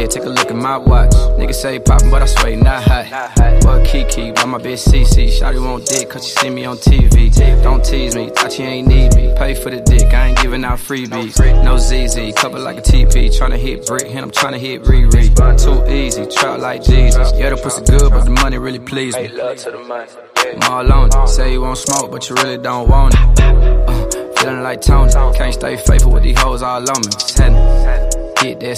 take a look at my watch. Niggas say poppin', but I swear he not hot. But Kiki, by my bitch CC. Shawty won't dick, cause she see me on TV. Don't tease me, thought you ain't need me. Pay for the dick, I ain't giving out freebies. No ZZ, cover like a TP. Tryna hit Brick, and I'm tryna hit Riri. Too easy, trap like Jesus. Yeah, the pussy good, but the money really please me. I'm all on it. Say you won't smoke, but you really don't want it. Feeling like Tony. Can't stay faithful with these hoes all on me. Get that